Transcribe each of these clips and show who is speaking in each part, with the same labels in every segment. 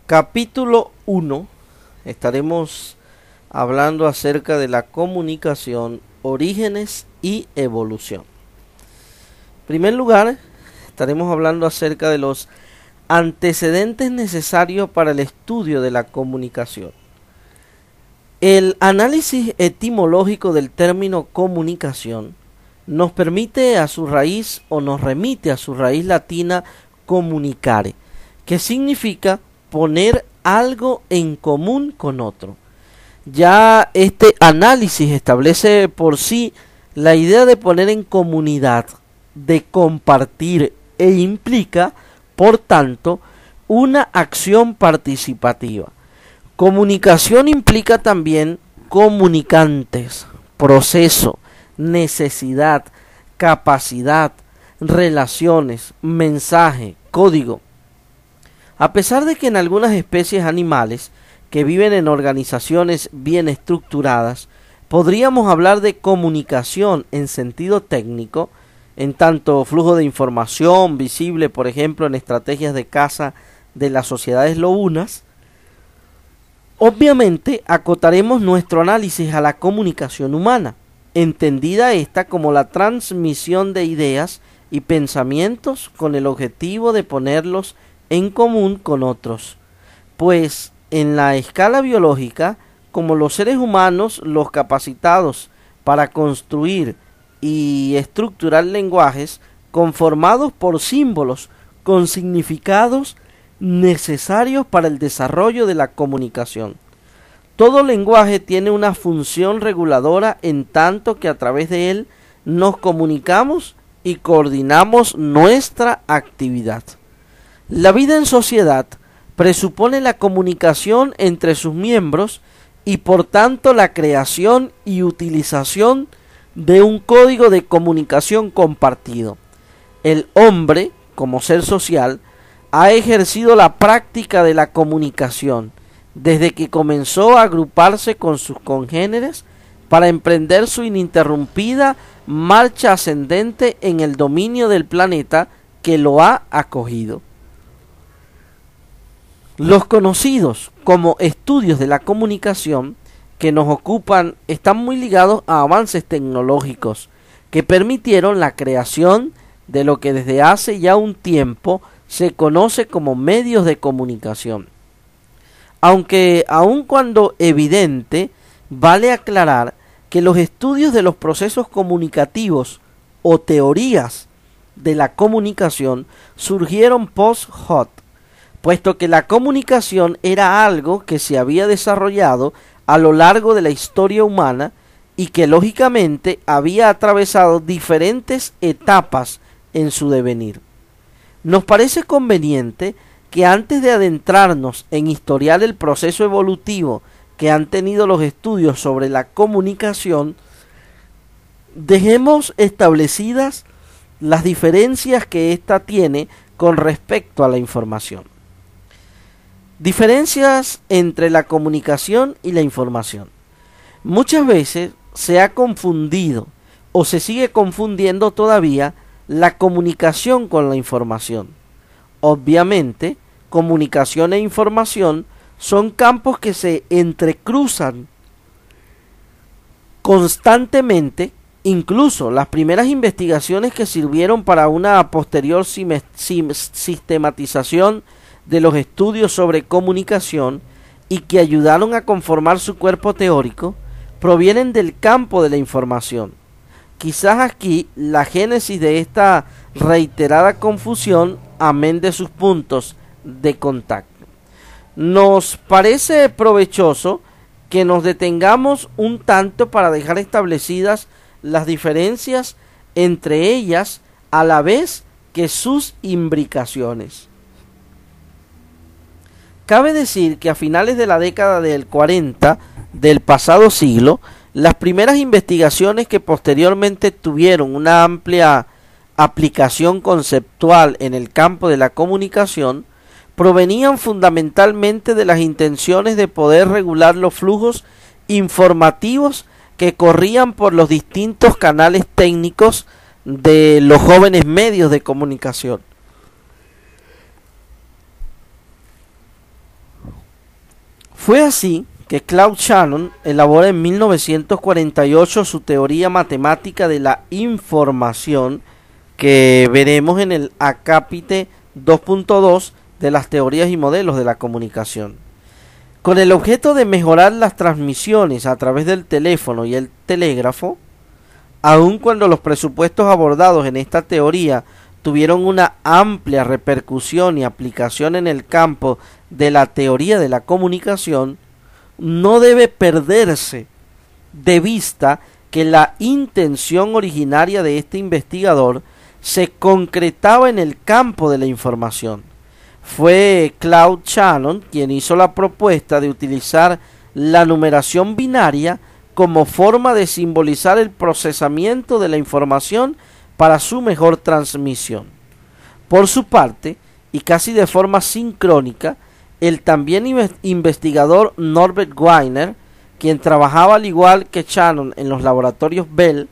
Speaker 1: Capítulo 1. Estaremos hablando acerca de la comunicación, orígenes y evolución. En primer lugar, estaremos hablando acerca de los antecedentes necesarios para el estudio de la comunicación. El análisis etimológico del término comunicación nos permite a su raíz o nos remite a su raíz latina comunicare, que significa poner algo en común con otro. Ya este análisis establece por sí la idea de poner en comunidad, de compartir, e implica, por tanto, una acción participativa. Comunicación implica también comunicantes, proceso, necesidad, capacidad, relaciones, mensaje, código. A pesar de que en algunas especies animales que viven en organizaciones bien estructuradas, podríamos hablar de comunicación en sentido técnico, en tanto flujo de información visible, por ejemplo, en estrategias de caza de las sociedades lobunas, obviamente acotaremos nuestro análisis a la comunicación humana, entendida esta como la transmisión de ideas y pensamientos con el objetivo de ponerlos en común con otros, pues en la escala biológica, como los seres humanos, los capacitados para construir y estructurar lenguajes conformados por símbolos con significados necesarios para el desarrollo de la comunicación. Todo lenguaje tiene una función reguladora en tanto que a través de él nos comunicamos y coordinamos nuestra actividad. La vida en sociedad presupone la comunicación entre sus miembros y por tanto la creación y utilización de un código de comunicación compartido. El hombre, como ser social, ha ejercido la práctica de la comunicación desde que comenzó a agruparse con sus congéneres para emprender su ininterrumpida marcha ascendente en el dominio del planeta que lo ha acogido. Los conocidos como estudios de la comunicación que nos ocupan están muy ligados a avances tecnológicos que permitieron la creación de lo que desde hace ya un tiempo se conoce como medios de comunicación. Aunque aun cuando evidente, vale aclarar que los estudios de los procesos comunicativos o teorías de la comunicación surgieron post-hoc, puesto que la comunicación era algo que se había desarrollado a lo largo de la historia humana y que lógicamente había atravesado diferentes etapas en su devenir. Nos parece conveniente que antes de adentrarnos en historiar el proceso evolutivo que han tenido los estudios sobre la comunicación, dejemos establecidas las diferencias que ésta tiene con respecto a la información. Diferencias entre la comunicación y la información. Muchas veces se ha confundido o se sigue confundiendo todavía la comunicación con la información. Obviamente, comunicación e información son campos que se entrecruzan constantemente. Incluso las primeras investigaciones que sirvieron para una posterior sistematización de los estudios sobre comunicación y que ayudaron a conformar su cuerpo teórico, provienen del campo de la información. Quizás aquí la génesis de esta reiterada confusión, amén de sus puntos de contacto. Nos parece provechoso que nos detengamos un tanto para dejar establecidas las diferencias entre ellas a la vez que sus imbricaciones. Cabe decir que a finales de la década del 40 del pasado siglo, las primeras investigaciones que posteriormente tuvieron una amplia aplicación conceptual en el campo de la comunicación provenían fundamentalmente de las intenciones de poder regular los flujos informativos que corrían por los distintos canales técnicos de los jóvenes medios de comunicación. Fue así que Claude Shannon elabora en 1948 su teoría matemática de la información, que veremos en el acápite 2.2 de las teorías y modelos de la comunicación. Con el objeto de mejorar las transmisiones a través del teléfono y el telégrafo, aun cuando los presupuestos abordados en esta teoría tuvieron una amplia repercusión y aplicación en el campo de la teoría de la comunicación, no debe perderse de vista que la intención originaria de este investigador se concretaba en el campo de la información. Fue Claude Shannon quien hizo la propuesta de utilizar la numeración binaria como forma de simbolizar el procesamiento de la información para su mejor transmisión. Por su parte, y casi de forma sincrónica, el también investigador Norbert Wiener, quien trabajaba al igual que Shannon en los laboratorios Bell,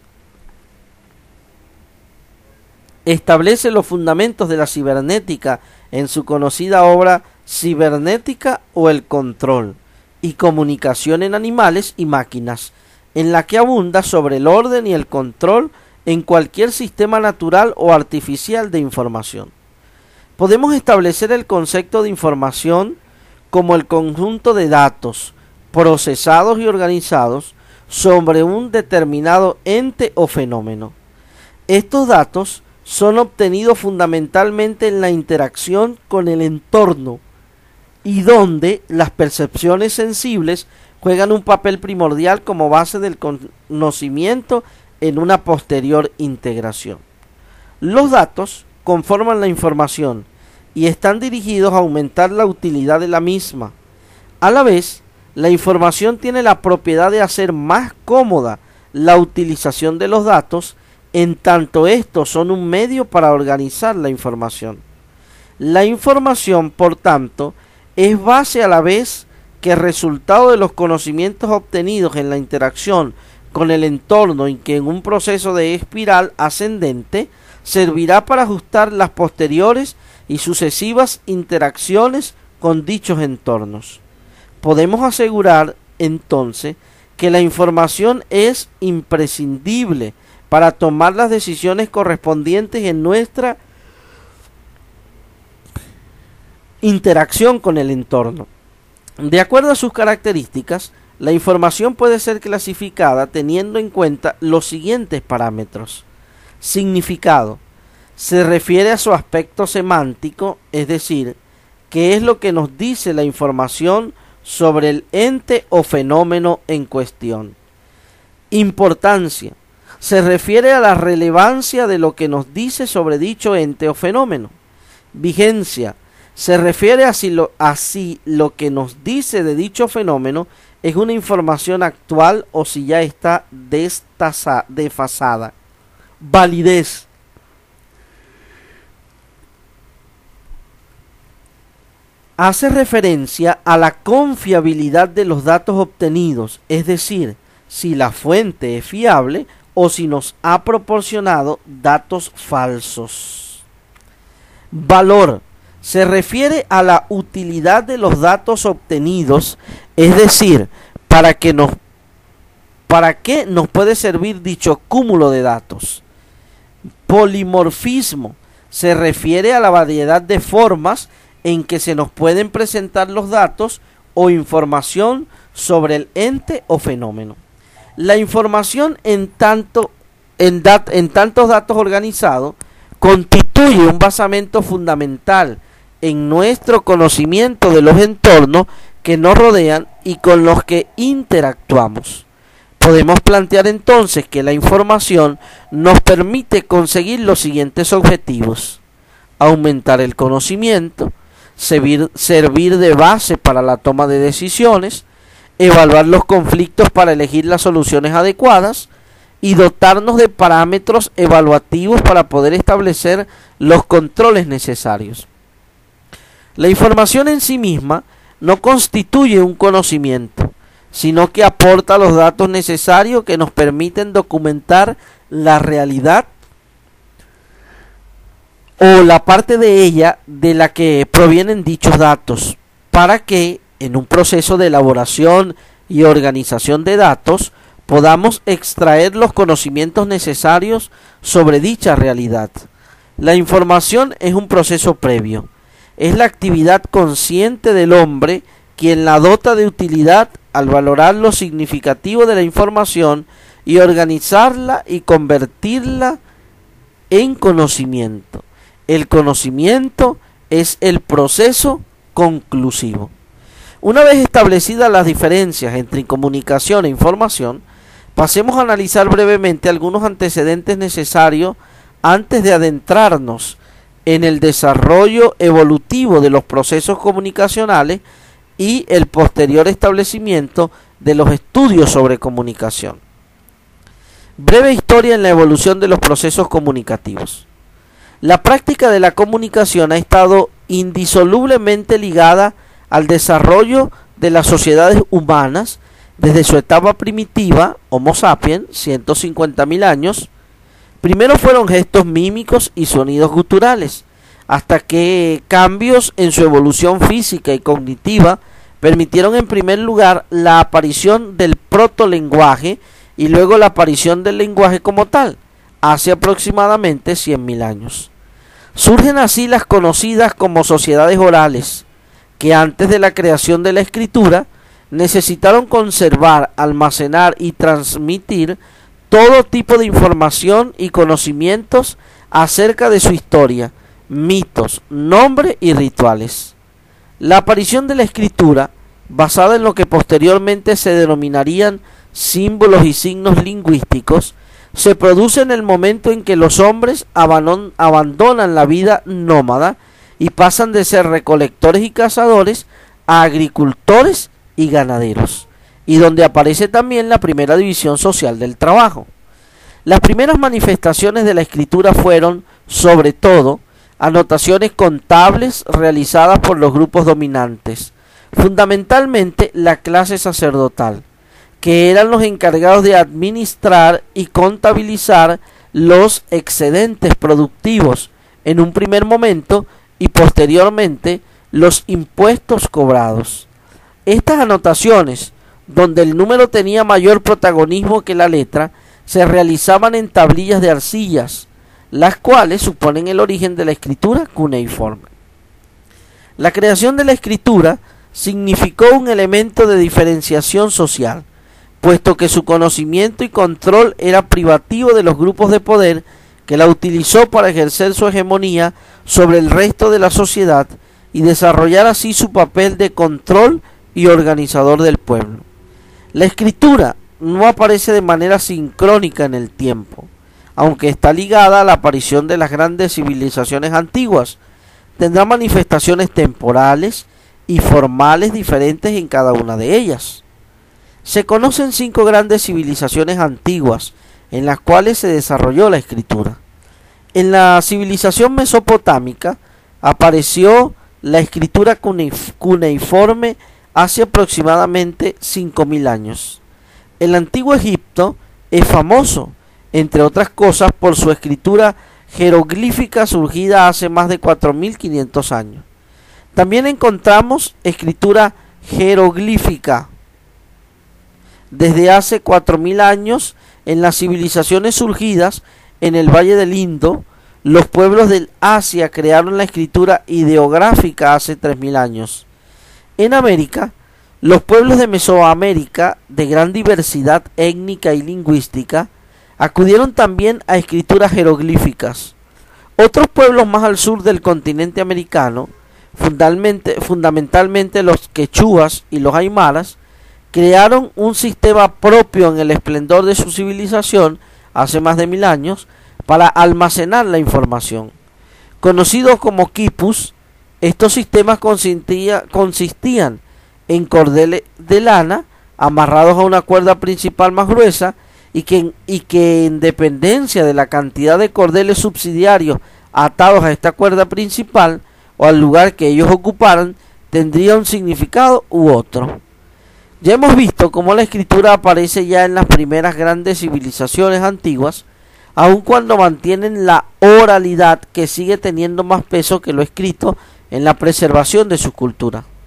Speaker 1: establece los fundamentos de la cibernética en su conocida obra Cibernética o el control y comunicación en animales y máquinas, en la que abunda sobre el orden y el control en cualquier sistema natural o artificial de información. Podemos establecer el concepto de información como el conjunto de datos procesados y organizados sobre un determinado ente o fenómeno. Estos datos son obtenidos fundamentalmente en la interacción con el entorno y donde las percepciones sensibles juegan un papel primordial como base del conocimiento en una posterior integración. Los datos conforman la información y están dirigidos a aumentar la utilidad de la misma. A la vez, la información tiene la propiedad de hacer más cómoda la utilización de los datos, en tanto estos son un medio para organizar la información. La información, por tanto, es base a la vez que resultado de los conocimientos obtenidos en la interacción con el entorno y que en un proceso de espiral ascendente servirá para ajustar las posteriores y sucesivas interacciones con dichos entornos. Podemos asegurar entonces que la información es imprescindible para tomar las decisiones correspondientes en nuestra interacción con el entorno. De acuerdo a sus características, la información puede ser clasificada teniendo en cuenta los siguientes parámetros. Significado. Se refiere a su aspecto semántico, es decir, qué es lo que nos dice la información sobre el ente o fenómeno en cuestión. Importancia. Se refiere a la relevancia de lo que nos dice sobre dicho ente o fenómeno. Vigencia. Se refiere a si lo que nos dice de dicho fenómeno es una información actual o si ya está desfasada. Validez. Hace referencia a la confiabilidad de los datos obtenidos, es decir, si la fuente es fiable o si nos ha proporcionado datos falsos. Valor. Se refiere a la utilidad de los datos obtenidos, es decir, para qué nos puede servir dicho cúmulo de datos. Polimorfismo. Se refiere a la variedad de formas en que se nos pueden presentar los datos o información sobre el ente o fenómeno. La información en tantos datos organizados constituye un basamento fundamental en nuestro conocimiento de los entornos que nos rodean y con los que interactuamos. Podemos plantear entonces que la información nos permite conseguir los siguientes objetivos: aumentar el conocimiento, servir de base para la toma de decisiones, evaluar los conflictos para elegir las soluciones adecuadas y dotarnos de parámetros evaluativos para poder establecer los controles necesarios. La información en sí misma no constituye un conocimiento, sino que aporta los datos necesarios que nos permiten documentar la realidad o la parte de ella de la que provienen dichos datos, para que en un proceso de elaboración y organización de datos, podamos extraer los conocimientos necesarios sobre dicha realidad. La información es un proceso previo, es la actividad consciente del hombre quien la dota de utilidad al valorar lo significativo de la información y organizarla y convertirla en conocimiento. El conocimiento es el proceso conclusivo. Una vez establecidas las diferencias entre comunicación e información, pasemos a analizar brevemente algunos antecedentes necesarios antes de adentrarnos en el desarrollo evolutivo de los procesos comunicacionales y el posterior establecimiento de los estudios sobre comunicación. Breve historia en la evolución de los procesos comunicativos. La práctica de la comunicación ha estado indisolublemente ligada al desarrollo de las sociedades humanas desde su etapa primitiva, Homo sapiens, 150.000 años. Primero fueron gestos mímicos y sonidos guturales, hasta que cambios en su evolución física y cognitiva permitieron en primer lugar la aparición del protolenguaje y luego la aparición del lenguaje como tal, hace aproximadamente 100.000 años. Surgen así las conocidas como sociedades orales, que antes de la creación de la escritura necesitaron conservar, almacenar y transmitir todo tipo de información y conocimientos acerca de su historia, mitos, nombre y rituales. La aparición de la escritura, basada en lo que posteriormente se denominarían símbolos y signos lingüísticos, se produce en el momento en que los hombres abandonan la vida nómada y pasan de ser recolectores y cazadores a agricultores y ganaderos, y donde aparece también la primera división social del trabajo. Las primeras manifestaciones de la escritura fueron, sobre todo, anotaciones contables realizadas por los grupos dominantes, fundamentalmente la clase sacerdotal, que eran los encargados de administrar y contabilizar los excedentes productivos en un primer momento y posteriormente los impuestos cobrados. Estas anotaciones, donde el número tenía mayor protagonismo que la letra, se realizaban en tablillas de arcillas, las cuales suponen el origen de la escritura cuneiforme. La creación de la escritura significó un elemento de diferenciación social, puesto que su conocimiento y control era privativo de los grupos de poder que la utilizó para ejercer su hegemonía sobre el resto de la sociedad y desarrollar así su papel de control y organizador del pueblo. La escritura no aparece de manera sincrónica en el tiempo, aunque está ligada a la aparición de las grandes civilizaciones antiguas. Tendrá manifestaciones temporales y formales diferentes en cada una de ellas. Se conocen 5 grandes civilizaciones antiguas en las cuales se desarrolló la escritura. En la civilización mesopotámica apareció la escritura cuneiforme hace aproximadamente 5.000 años. El antiguo Egipto es famoso, entre otras cosas, por su escritura jeroglífica surgida hace más de 4.500 años. También encontramos escritura jeroglífica desde hace 4.000 años en las civilizaciones surgidas en el Valle del Indo. Los pueblos del Asia crearon la escritura ideográfica hace 3.000 años. En América, los pueblos de Mesoamérica, de gran diversidad étnica y lingüística, acudieron también a escrituras jeroglíficas. Otros pueblos más al sur del continente americano, fundamentalmente los quechuas y los aymaras, crearon un sistema propio en el esplendor de su civilización hace más de 1.000 años para almacenar la información. Conocidos como quipus, estos sistemas consistían en cordeles de lana amarrados a una cuerda principal más gruesa y que en dependencia de la cantidad de cordeles subsidiarios atados a esta cuerda principal o al lugar que ellos ocuparan tendría un significado u otro. Ya hemos visto cómo la escritura aparece ya en las primeras grandes civilizaciones antiguas, aun cuando mantienen la oralidad que sigue teniendo más peso que lo escrito en la preservación de su cultura.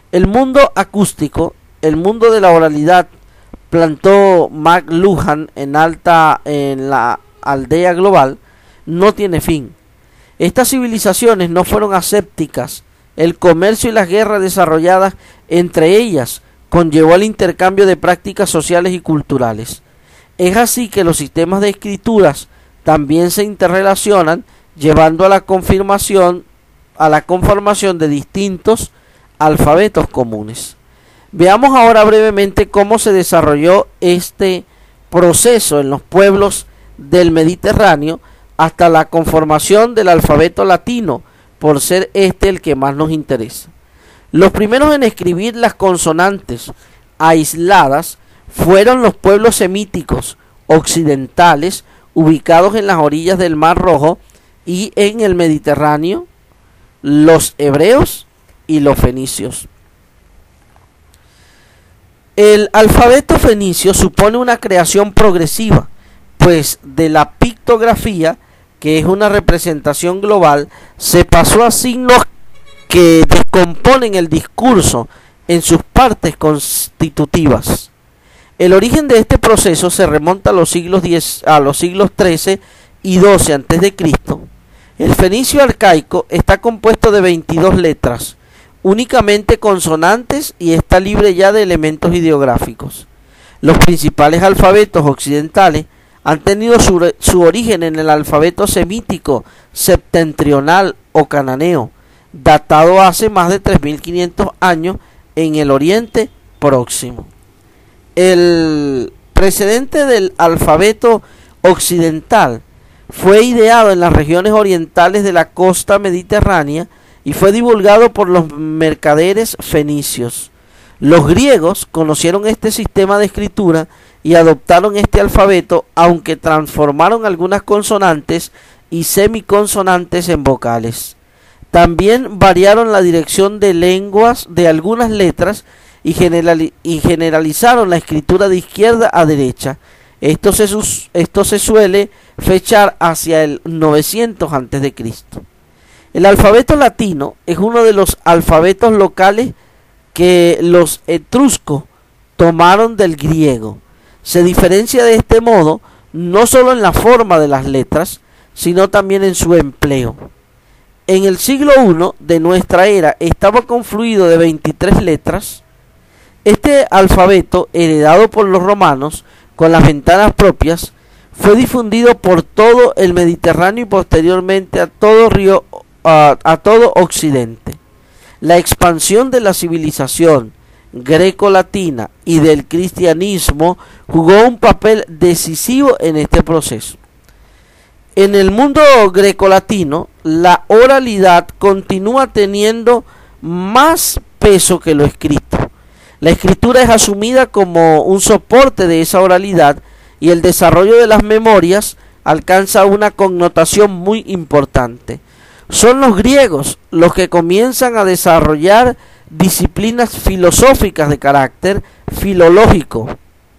Speaker 1: El mundo acústico, el mundo de la oralidad, plantó McLuhan en la aldea global, no tiene fin. Estas civilizaciones no fueron asépticas. El comercio y las guerras desarrolladas entre ellas conllevó el intercambio de prácticas sociales y culturales. Es así que los sistemas de escrituras también se interrelacionan, llevando a la conformación de distintos alfabetos comunes. Veamos ahora brevemente cómo se desarrolló este proceso en los pueblos del Mediterráneo hasta la conformación del alfabeto latino, por ser este el que más nos interesa. Los primeros en escribir las consonantes aisladas fueron los pueblos semíticos occidentales ubicados en las orillas del Mar Rojo y en el Mediterráneo, los hebreos y los fenicios. El alfabeto fenicio supone una creación progresiva, pues de la pictografía, que es una representación global, se pasó a signos que descomponen el discurso en sus partes constitutivas. El origen de este proceso se remonta a los siglos XIII y XII a.C. El fenicio arcaico está compuesto de 22 letras, únicamente consonantes, y está libre ya de elementos ideográficos. Los principales alfabetos occidentales han tenido su origen en el alfabeto semítico septentrional o cananeo, datado hace más de 3500 años en el Oriente Próximo. El precedente del alfabeto occidental fue ideado en las regiones orientales de la costa mediterránea y fue divulgado por los mercaderes fenicios. Los griegos conocieron este sistema de escritura y adoptaron este alfabeto, aunque transformaron algunas consonantes y semiconsonantes en vocales. También variaron la dirección de lenguas de algunas letras y generalizaron la escritura de izquierda a derecha. Esto se suele fechar hacia el 900 a.C. El alfabeto latino es uno de los alfabetos locales que los etruscos tomaron del griego. Se diferencia de este modo no solo en la forma de las letras, sino también en su empleo. En el siglo I de nuestra era estaba confluido de 23 letras. Este alfabeto, heredado por los romanos con las ventanas propias, fue difundido por todo el Mediterráneo y posteriormente a todo Occidente. La expansión de la civilización greco-latina y del cristianismo jugó un papel decisivo en este proceso. En el mundo grecolatino, la oralidad continúa teniendo más peso que lo escrito. La escritura es asumida como un soporte de esa oralidad y el desarrollo de las memorias alcanza una connotación muy importante. Son los griegos los que comienzan a desarrollar disciplinas filosóficas de carácter filológico,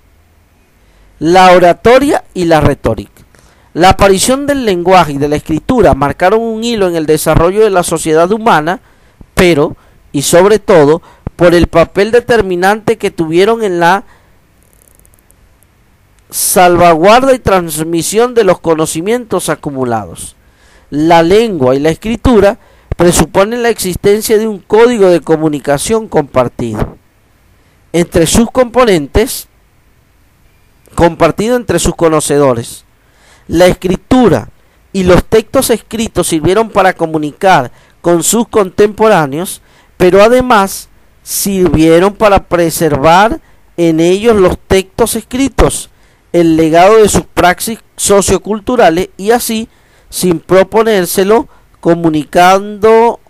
Speaker 1: la oratoria y la retórica. La aparición del lenguaje y de la escritura marcaron un hilo en el desarrollo de la sociedad humana, pero, y sobre todo, por el papel determinante que tuvieron en la salvaguarda y transmisión de los conocimientos acumulados. La lengua y la escritura presuponen la existencia de un código de comunicación compartido entre sus componentes, compartido entre sus conocedores. La escritura y los textos escritos sirvieron para comunicar con sus contemporáneos, pero además sirvieron para preservar en ellos los textos escritos, el legado de sus praxis socioculturales y así, sin proponérselo, comunicarlo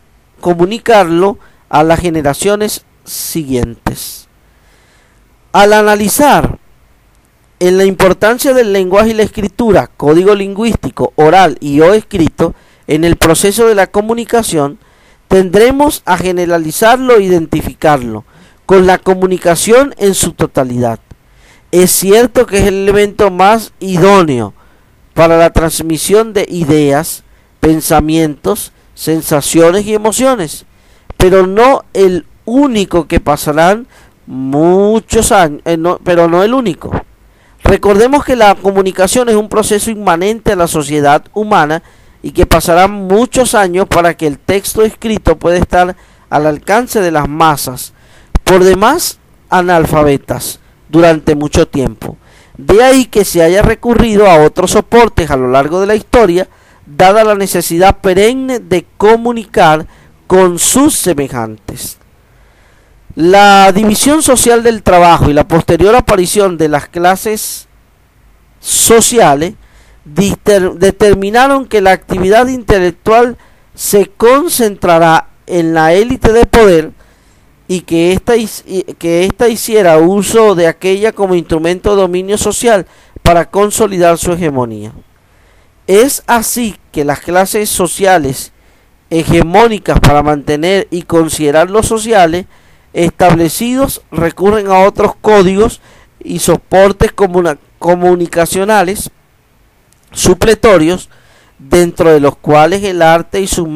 Speaker 1: a las generaciones siguientes. Al analizar en la importancia del lenguaje y la escritura, código lingüístico, oral y o escrito, en el proceso de la comunicación, tendremos a generalizarlo e identificarlo con la comunicación en su totalidad. Es cierto que es el elemento más idóneo para la transmisión de ideas, pensamientos, sensaciones y emociones, pero no el único que pasarán muchos años, pero no el único. Recordemos que la comunicación es un proceso inmanente a la sociedad humana y que pasarán muchos años para que el texto escrito pueda estar al alcance de las masas, por demás analfabetas, durante mucho tiempo. De ahí que se haya recurrido a otros soportes a lo largo de la historia, dada la necesidad perenne de comunicar con sus semejantes. La división social del trabajo y la posterior aparición de las clases sociales determinaron que la actividad intelectual se concentrará en la élite de poder y que ésta hiciera uso de aquella como instrumento de dominio social para consolidar su hegemonía. Es así que las clases sociales hegemónicas, para mantener y considerar los sociales establecidos, recurren a otros códigos y soportes comunicacionales supletorios, dentro de los cuales el arte y sus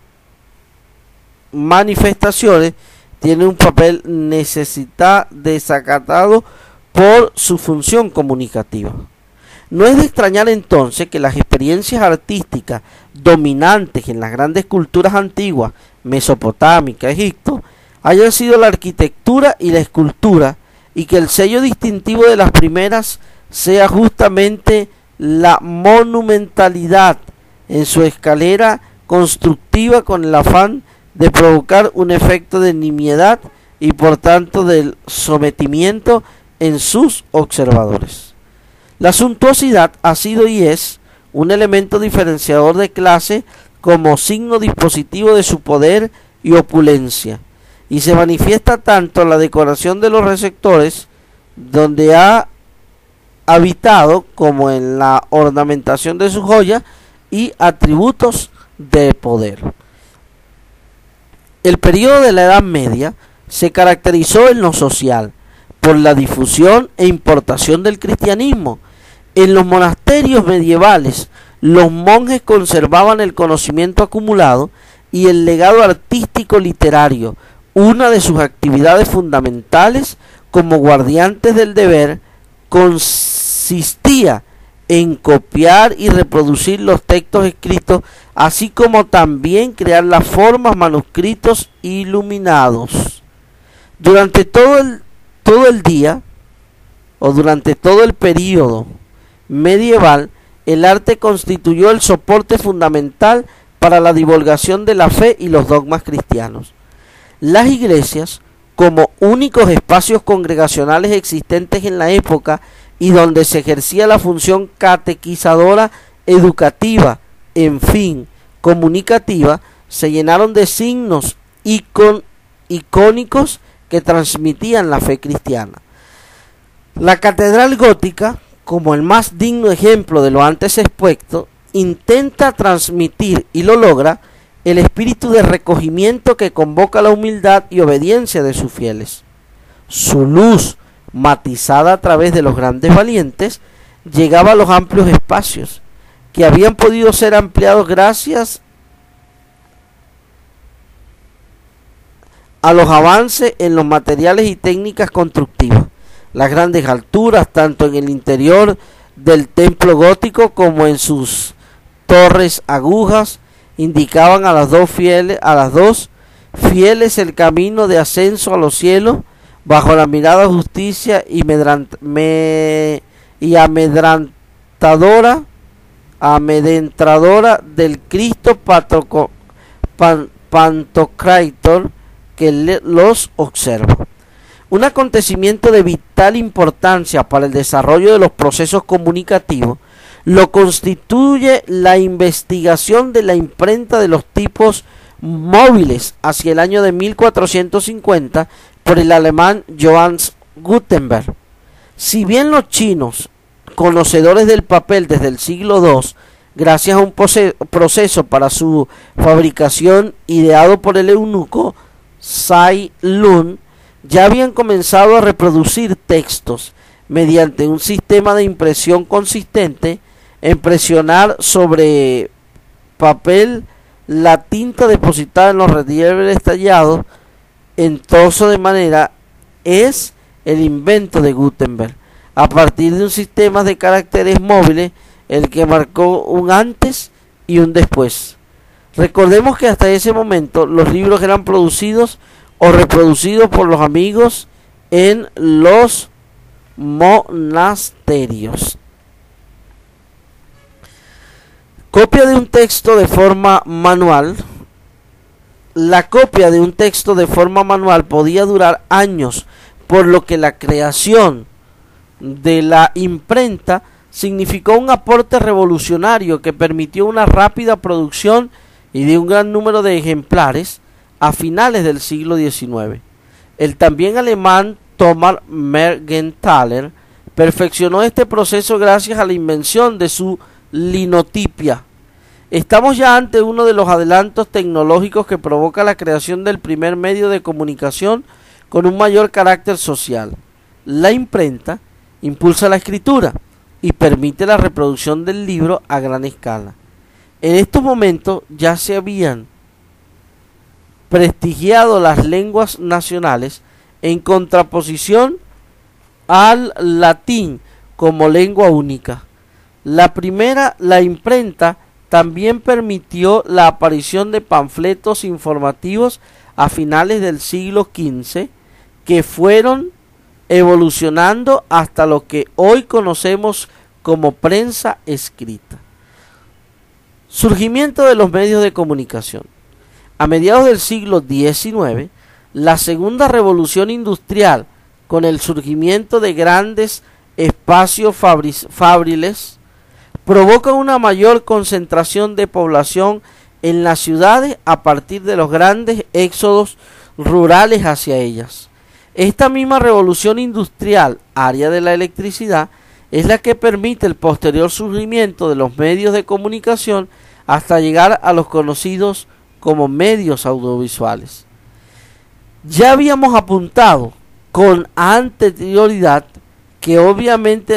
Speaker 1: manifestaciones tienen un papel desacatado por su función comunicativa. No es de extrañar entonces que las experiencias artísticas dominantes en las grandes culturas antiguas, Mesopotámica, Egipto, hayan sido la arquitectura y la escultura, y que el sello distintivo de las primeras sea justamente la monumentalidad en su escalera constructiva, con el afán de provocar un efecto de nimiedad y por tanto del sometimiento en sus observadores. La suntuosidad ha sido y es un elemento diferenciador de clase como signo dispositivo de su poder y opulencia, y se manifiesta tanto en la decoración de los receptores donde ha habitado como en la ornamentación de sus joyas y atributos de poder. El período de la Edad Media se caracterizó en lo social por la difusión e importación del cristianismo. En los monasterios medievales, los monjes conservaban el conocimiento acumulado y el legado artístico literario, una de sus actividades fundamentales como guardianes del deber consistía en copiar y reproducir los textos escritos, así como también crear las formas, manuscritos iluminados. Durante todo el día, o durante todo el período medieval, el arte constituyó el soporte fundamental para la divulgación de la fe y los dogmas cristianos. Las iglesias, como únicos espacios congregacionales existentes en la época y donde se ejercía la función catequizadora, educativa, en fin, comunicativa, se llenaron de signos icónicos que transmitían la fe cristiana. La catedral gótica, como el más digno ejemplo de lo antes expuesto, intenta transmitir, y lo logra, el espíritu de recogimiento que convoca la humildad y obediencia de sus fieles. Su luz, matizada a través de los grandes valientes, llegaba a los amplios espacios, que habían podido ser ampliados gracias a los avances en los materiales y técnicas constructivas. Las grandes alturas, tanto en el interior del templo gótico como en sus torres agujas, indicaban a las dos fieles el camino de ascenso a los cielos, bajo la mirada de justicia y amedrentadora del Cristo Pantocrator que los observa. Un acontecimiento de vital importancia para el desarrollo de los procesos comunicativos lo constituye la investigación de la imprenta de los tipos móviles hacia el año de 1450 por el alemán Johannes Gutenberg. Si bien los chinos, conocedores del papel desde el siglo II, gracias a un proceso para su fabricación ideado por el eunuco Tsai Lun, ya habían comenzado a reproducir textos mediante un sistema de impresión consistente en presionar sobre papel la tinta depositada en los relieves tallados entonces de manera es el invento de Gutenberg, a partir de un sistema de caracteres móviles, el que marcó un antes y un después. Recordemos que hasta ese momento los libros eran producidos o reproducidos por los amigos en los monasterios. Copia de un texto de forma manual. La copia de un texto de forma manual podía durar años, por lo que la creación de la imprenta significó un aporte revolucionario que permitió una rápida producción y de un gran número de ejemplares a finales del siglo XIX. El también alemán Thomas Mergenthaler perfeccionó este proceso gracias a la invención de su linotipia. Estamos ya ante uno de los adelantos tecnológicos que provoca la creación del primer medio de comunicación con un mayor carácter social. La imprenta impulsa la escritura y permite la reproducción del libro a gran escala. En estos momentos ya se habían prestigiado las lenguas nacionales en contraposición al latín como lengua única. La primera, la imprenta, también permitió la aparición de panfletos informativos a finales del siglo XV que fueron evolucionando hasta lo que hoy conocemos como prensa escrita. Surgimiento de los medios de comunicación. A mediados del siglo XIX, la segunda revolución industrial, con el surgimiento de grandes espacios fabriles, provoca una mayor concentración de población en las ciudades a partir de los grandes éxodos rurales hacia ellas. Esta misma revolución industrial, área de la electricidad, es la que permite el posterior surgimiento de los medios de comunicación hasta llegar a los conocidos como medios audiovisuales. Ya habíamos apuntado con anterioridad que obviamente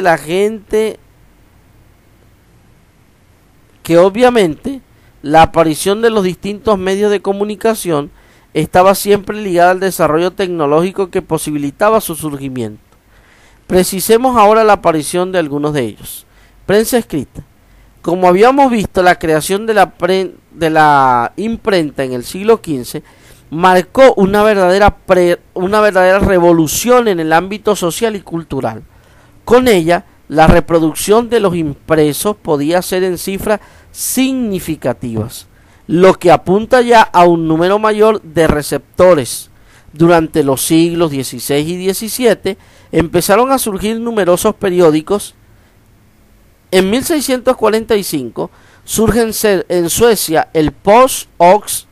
Speaker 1: la aparición de los distintos medios de comunicación estaba siempre ligada al desarrollo tecnológico que posibilitaba su surgimiento. Precisemos ahora la aparición de algunos de ellos. Prensa escrita. Como habíamos visto, la creación de la imprenta en el siglo XV marcó una verdadera revolución en el ámbito social y cultural. Con ella, la reproducción de los impresos podía ser en cifras significativas, lo que apunta ya a un número mayor de receptores. Durante los siglos XVI y XVII empezaron a surgir numerosos periódicos. En 1645 surge en Suecia el Post och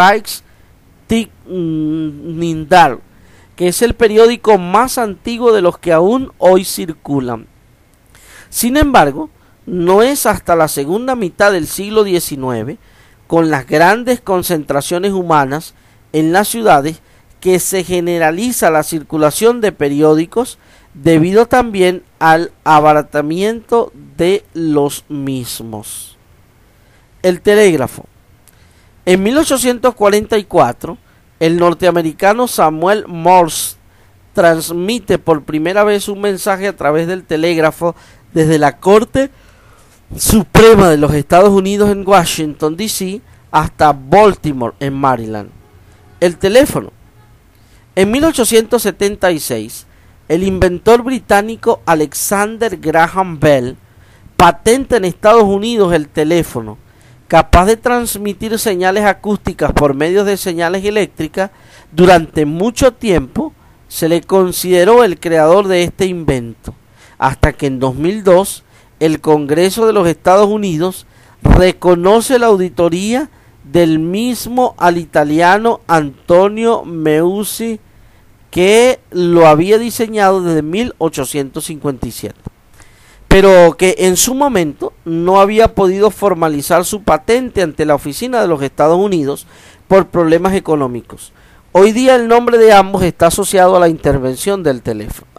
Speaker 1: Tidningar, que es el periódico más antiguo de los que aún hoy circulan. Sin embargo, no es hasta la segunda mitad del siglo XIX, con las grandes concentraciones humanas en las ciudades, que se generaliza la circulación de periódicos debido también al abaratamiento de los mismos. El telégrafo. En 1844, el norteamericano Samuel Morse transmite por primera vez un mensaje a través del telégrafo desde la Corte Suprema de los Estados Unidos en Washington, D.C. hasta Baltimore, en Maryland. El teléfono. En 1876, el inventor británico Alexander Graham Bell patenta en Estados Unidos el teléfono, capaz de transmitir señales acústicas por medio de señales eléctricas. Durante mucho tiempo se le consideró el creador de este invento, hasta que en 2002 el Congreso de los Estados Unidos reconoce la auditoría del mismo al italiano Antonio Meucci, que lo había diseñado desde 1857, pero que en su momento no había podido formalizar su patente ante la oficina de los Estados Unidos por problemas económicos. Hoy día el nombre de ambos está asociado a la invención del teléfono.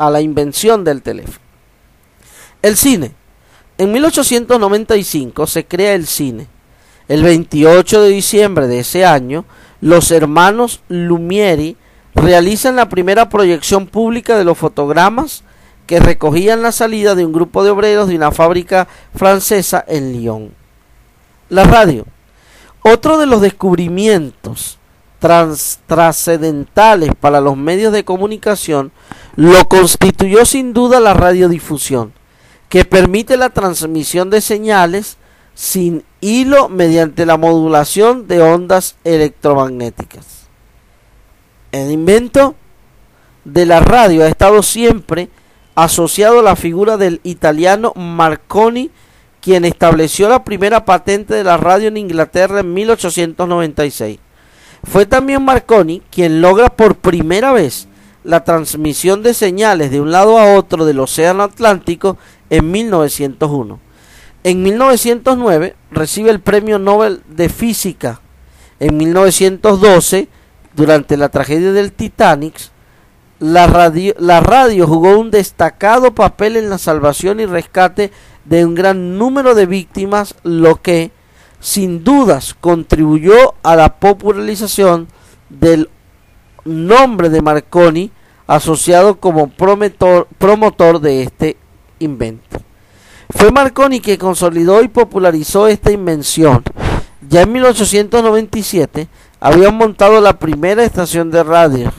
Speaker 1: El cine. En 1895 se crea el cine. El 28 de diciembre de ese año, los hermanos Lumière realizan la primera proyección pública de los fotogramas que recogían la salida de un grupo de obreros de una fábrica francesa en Lyon. La radio. Otro de los descubrimientos trascendentales para los medios de comunicación lo constituyó sin duda la radiodifusión, que permite la transmisión de señales sin hilo mediante la modulación de ondas electromagnéticas. El invento de la radio ha estado siempre asociado a la figura del italiano Marconi, quien estableció la primera patente de la radio en Inglaterra en 1896. Fue también Marconi quien logra por primera vez la transmisión de señales de un lado a otro del Océano Atlántico en 1901. En 1909 recibe el Premio Nobel de Física. En 1912, durante la tragedia del Titanic, la radio jugó un destacado papel en la salvación y rescate de un gran número de víctimas, lo que sin dudas contribuyó a la popularización del nombre de Marconi, asociado como promotor de este invento. Fue Marconi que consolidó y popularizó esta invención. Ya en 1897 habían montado la primera estación de radio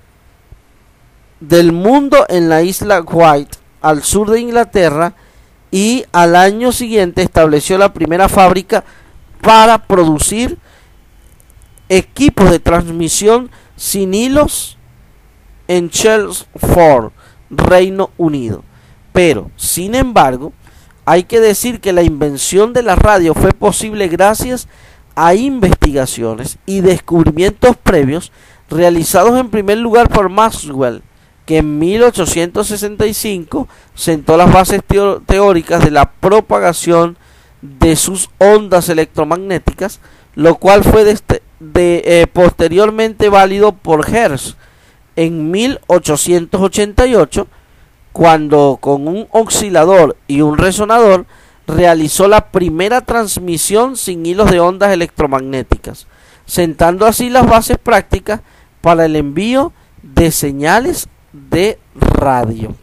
Speaker 1: del mundo en la isla White, al sur de Inglaterra, y al año siguiente estableció la primera fábrica para producir equipos de transmisión sin hilos en Chelmsford, Reino Unido. Pero, sin embargo, hay que decir que la invención de la radio fue posible gracias a investigaciones y descubrimientos previos realizados en primer lugar por Maxwell, que en 1865 sentó las bases teóricas de la propagación de sus ondas electromagnéticas, lo cual fue posteriormente válido por Hertz en 1888, cuando con un oscilador y un resonador realizó la primera transmisión sin hilos de ondas electromagnéticas, sentando así las bases prácticas para el envío de señales de radio.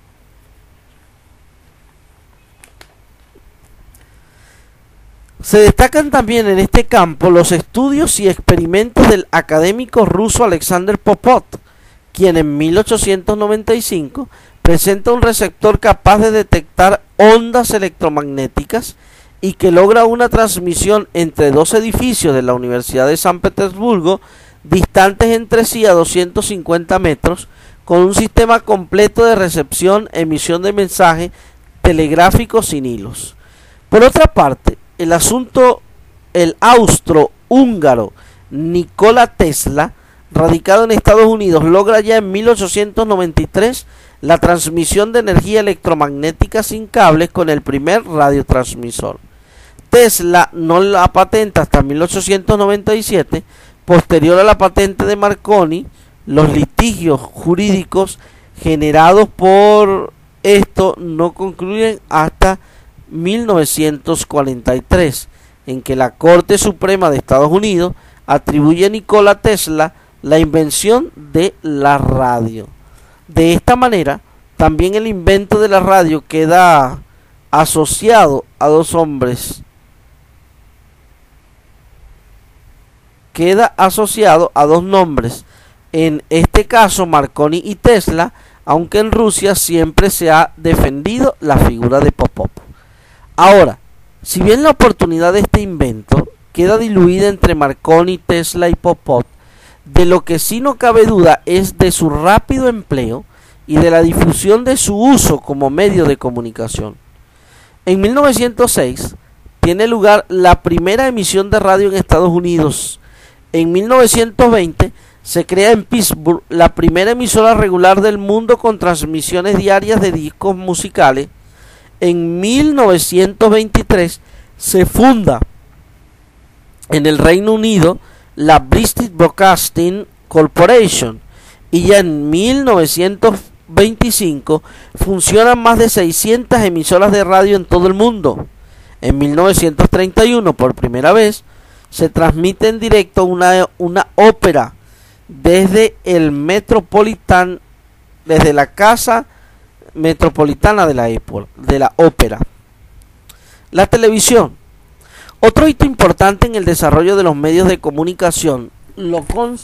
Speaker 1: Se destacan también en este campo los estudios y experimentos del académico ruso Alexander Popov, quien en 1895 presenta un receptor capaz de detectar ondas electromagnéticas y que logra una transmisión entre dos edificios de la Universidad de San Petersburgo, distantes entre sí a 250 metros, con un sistema completo de recepción, emisión de mensaje telegráfico sin hilos. Por otra parte, el austrohúngaro Nikola Tesla, radicado en Estados Unidos, logra ya en 1893 la transmisión de energía electromagnética sin cables con el primer radiotransmisor. Tesla no la patenta hasta 1897, posterior a la patente de Marconi. Los litigios jurídicos generados por esto no concluyen hasta 1943, en que la Corte Suprema de Estados Unidos atribuye a Nikola Tesla la invención de la radio. De esta manera, también el invento de la radio queda asociado a dos hombres. Queda asociado a dos nombres, en este caso Marconi y Tesla, aunque en Rusia siempre se ha defendido la figura de Popov. Ahora, si bien la oportunidad de este invento queda diluida entre Marconi, Tesla y Popov, de lo que sí no cabe duda es de su rápido empleo y de la difusión de su uso como medio de comunicación. En 1906 tiene lugar la primera emisión de radio en Estados Unidos. En 1920 se crea en Pittsburgh la primera emisora regular del mundo con transmisiones diarias de discos musicales. En 1923 se funda en el Reino Unido la British Broadcasting Corporation y ya en 1925 funcionan más de 600 emisoras de radio en todo el mundo. En 1931 por primera vez se transmite en directo una ópera desde desde la casa metropolitana de la ópera. La televisión. Otro hito importante en el desarrollo de los medios de comunicación lo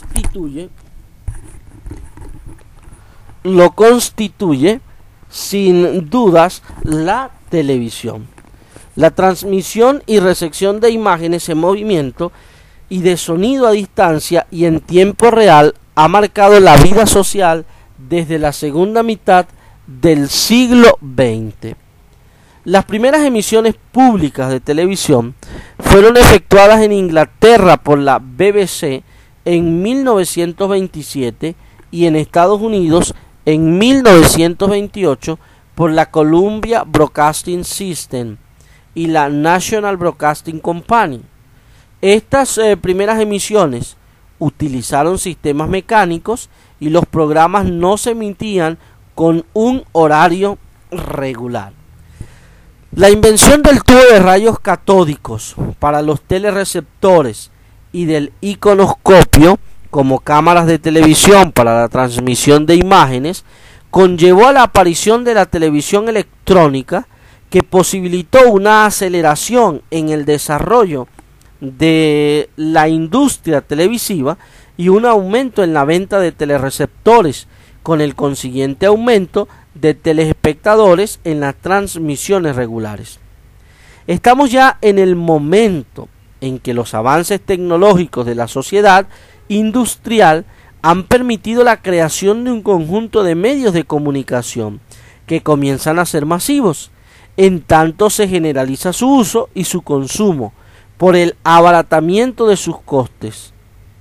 Speaker 1: constituye sin dudas la televisión. La transmisión y recepción de imágenes en movimiento y de sonido a distancia y en tiempo real ha marcado la vida social desde la segunda mitad del siglo XX. Las primeras emisiones públicas de televisión fueron efectuadas en Inglaterra por la BBC en 1927 y en Estados Unidos en 1928 por la Columbia Broadcasting System y la National Broadcasting Company. Estas primeras emisiones utilizaron sistemas mecánicos y los programas no se emitían con un horario regular. La invención del tubo de rayos catódicos para los telereceptores y del iconoscopio como cámaras de televisión para la transmisión de imágenes conllevó a la aparición de la televisión electrónica, que posibilitó una aceleración en el desarrollo de la industria televisiva y un aumento en la venta de telereceptores, con el consiguiente aumento de telespectadores en las transmisiones regulares. Estamos ya en el momento en que los avances tecnológicos de la sociedad industrial han permitido la creación de un conjunto de medios de comunicación que comienzan a ser masivos, en tanto se generaliza su uso y su consumo por el abaratamiento de sus costos,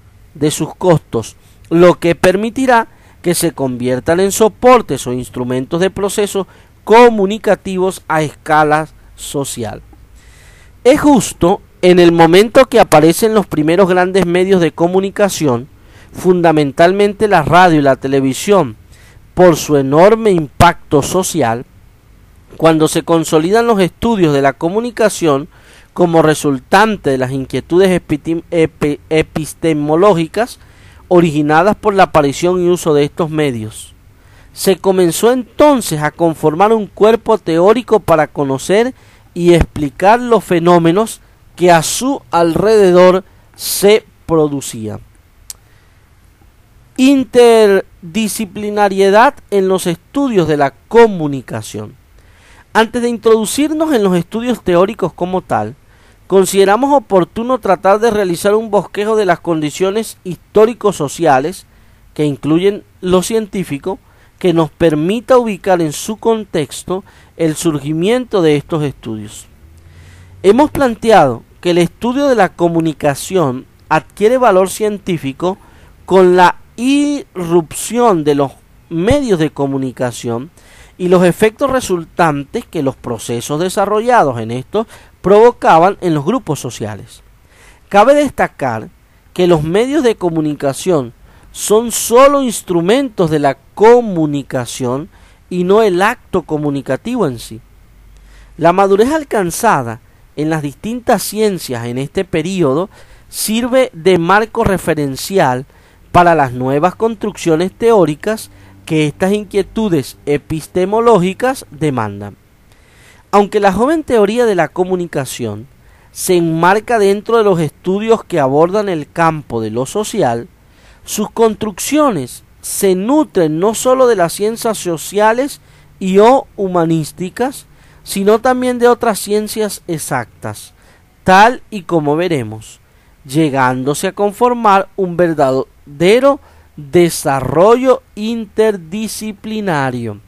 Speaker 1: lo que permitirá que se conviertan en soportes o instrumentos de procesos comunicativos a escala social. Es justo en el momento que aparecen los primeros grandes medios de comunicación, fundamentalmente la radio y la televisión, por su enorme impacto social, cuando se consolidan los estudios de la comunicación como resultante de las inquietudes epistemológicas originadas por la aparición y uso de estos medios. Se comenzó entonces a conformar un cuerpo teórico para conocer y explicar los fenómenos que a su alrededor se producían. Interdisciplinariedad en los estudios de la comunicación. Antes de introducirnos en los estudios teóricos como tal, consideramos oportuno tratar de realizar un bosquejo de las condiciones histórico-sociales, que incluyen lo científico, que nos permita ubicar en su contexto el surgimiento de estos estudios. Hemos planteado que el estudio de la comunicación adquiere valor científico con la irrupción de los medios de comunicación y los efectos resultantes que los procesos desarrollados en estos provocaban en los grupos sociales. Cabe destacar que los medios de comunicación son sólo instrumentos de la comunicación y no el acto comunicativo en sí. La madurez alcanzada en las distintas ciencias en este período sirve de marco referencial para las nuevas construcciones teóricas que estas inquietudes epistemológicas demandan. Aunque la joven teoría de la comunicación se enmarca dentro de los estudios que abordan el campo de lo social, sus construcciones se nutren no sólo de las ciencias sociales y o humanísticas, sino también de otras ciencias exactas, tal y como veremos, llegándose a conformar un verdadero desarrollo interdisciplinario.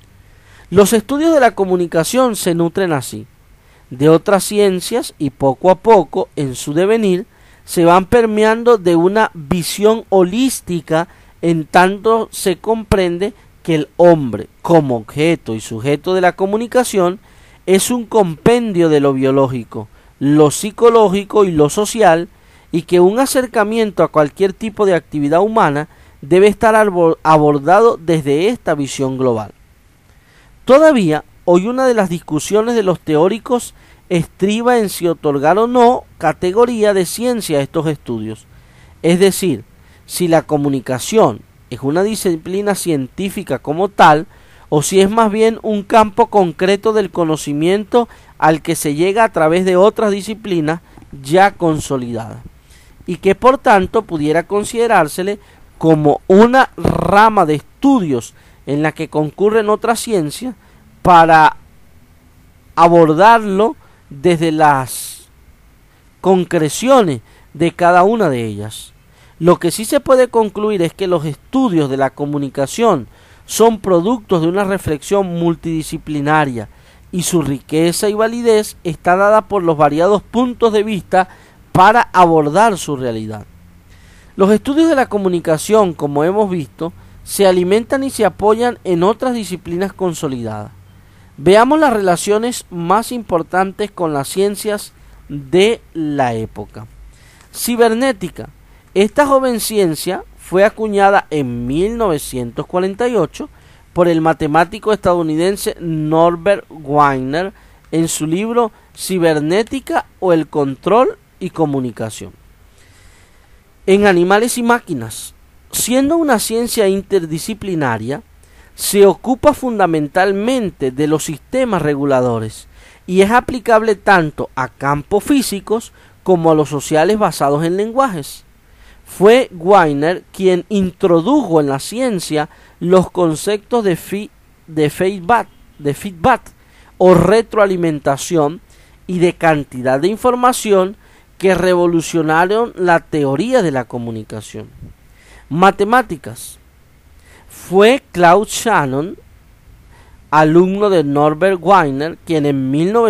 Speaker 1: Los estudios de la comunicación se nutren así de otras ciencias y poco a poco en su devenir se van permeando de una visión holística, en tanto se comprende que el hombre como objeto y sujeto de la comunicación es un compendio de lo biológico, lo psicológico y lo social, y que un acercamiento a cualquier tipo de actividad humana debe estar abordado desde esta visión global. Todavía, hoy una de las discusiones de los teóricos estriba en si otorgar o no categoría de ciencia a estos estudios, es decir, si la comunicación es una disciplina científica como tal, o si es más bien un campo concreto del conocimiento al que se llega a través de otras disciplinas ya consolidadas, y que por tanto pudiera considerársele como una rama de estudios en la que concurren otras ciencias para abordarlo desde las concreciones de cada una de ellas. Lo que sí se puede concluir es que los estudios de la comunicación son productos de una reflexión multidisciplinaria y su riqueza y validez está dada por los variados puntos de vista para abordar su realidad. Los estudios de la comunicación, como hemos visto, se alimentan y se apoyan en otras disciplinas consolidadas. Veamos las relaciones más importantes con las ciencias de la época. Cibernética. Esta joven ciencia fue acuñada en 1948 por el matemático estadounidense Norbert Wiener en su libro Cibernética o el control y comunicación. En animales y máquinas, siendo una ciencia interdisciplinaria, se ocupa fundamentalmente de los sistemas reguladores y es aplicable tanto a campos físicos como a los sociales basados en lenguajes. Fue Wiener quien introdujo en la ciencia los conceptos de feedback o retroalimentación y de cantidad de información que revolucionaron la teoría de la comunicación. Matemáticas. Fue Claude Shannon, alumno de Norbert Wiener, quien en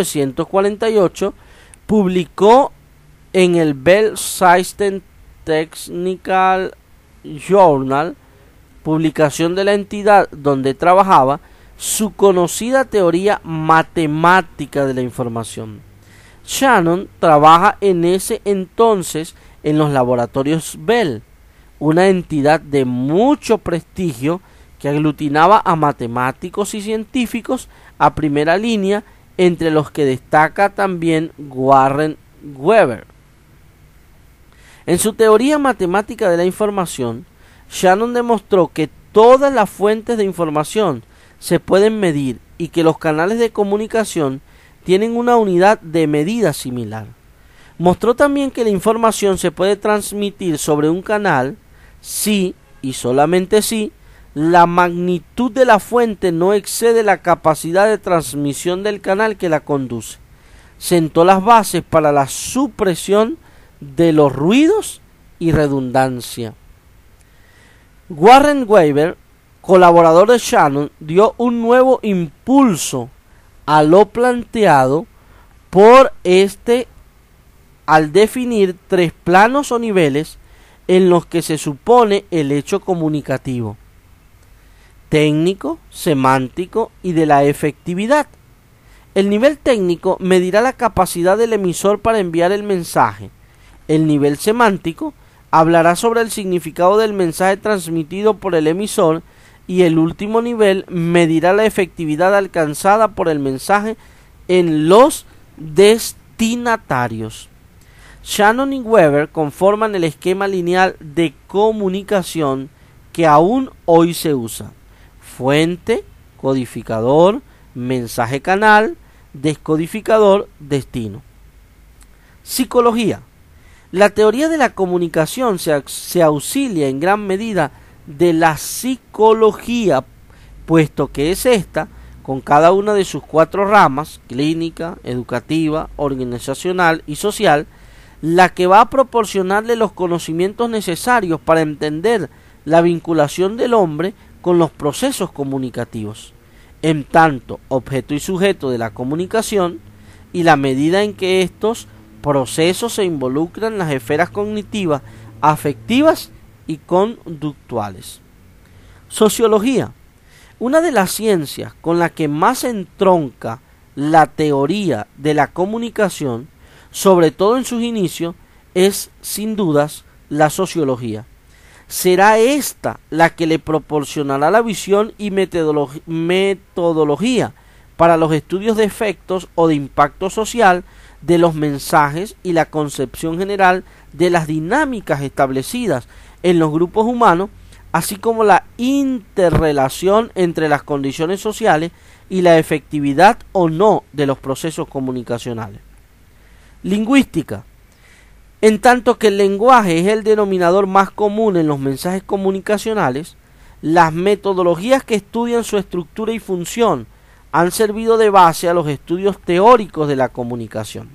Speaker 1: 1948 publicó en el Bell System Technical Journal, publicación de la entidad donde trabajaba, su conocida teoría matemática de la información. Shannon trabaja en ese entonces en los laboratorios Bell, una entidad de mucho prestigio que aglutinaba a matemáticos y científicos a primera línea, entre los que destaca también Warren Weber. En su teoría matemática de la información, Shannon demostró que todas las fuentes de información se pueden medir y que los canales de comunicación tienen una unidad de medida similar. Mostró también que la información se puede transmitir sobre un canal si, y solamente si, la magnitud de la fuente no excede la capacidad de transmisión del canal que la conduce. Sentó las bases para la supresión de los ruidos y redundancia. Warren Weber, colaborador de Shannon, dio un nuevo impulso a lo planteado por este al definir tres planos o niveles en los que se supone el hecho comunicativo: técnico, semántico y de la efectividad. El nivel técnico medirá la capacidad del emisor para enviar el mensaje. El nivel semántico hablará sobre el significado del mensaje transmitido por el emisor, y el último nivel medirá la efectividad alcanzada por el mensaje en los destinatarios. Shannon y Weber conforman el esquema lineal de comunicación que aún hoy se usa: fuente, codificador, mensaje canal, descodificador, destino. Psicología. La teoría de la comunicación se auxilia en gran medida de la psicología, puesto que es esta, con cada una de sus cuatro ramas, clínica, educativa, organizacional y social, la que va a proporcionarle los conocimientos necesarios para entender la vinculación del hombre con los procesos comunicativos, en tanto objeto y sujeto de la comunicación, y la medida en que estos procesos se involucran en las esferas cognitivas, afectivas y conductuales. Sociología. Una de las ciencias con la que más entronca la teoría de la comunicación, sobre todo en sus inicios, es sin dudas la sociología. Será esta la que le proporcionará la visión y metodología para los estudios de efectos o de impacto social de los mensajes y la concepción general de las dinámicas establecidas en los grupos humanos, así como la interrelación entre las condiciones sociales y la efectividad o no de los procesos comunicacionales. Lingüística. En tanto que el lenguaje es el denominador más común en los mensajes comunicacionales, las metodologías que estudian su estructura y función han servido de base a los estudios teóricos de la comunicación.